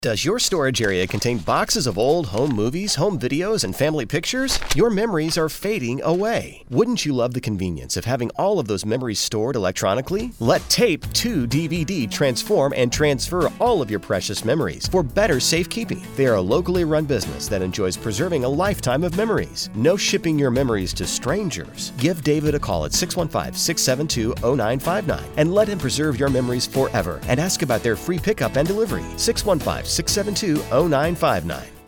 Does your storage area contain boxes of old home movies, home videos, and family pictures? Your memories are fading away. Wouldn't you love the convenience of having all of those memories stored electronically? Let Tape 2 DVD transform and transfer all of your precious memories for better safekeeping. They are a locally run business that enjoys preserving a lifetime of memories. No shipping your memories to strangers. Give David a call at 615-672-0959 and let him preserve your memories forever, and ask about their free pickup and delivery. 615-672-0959.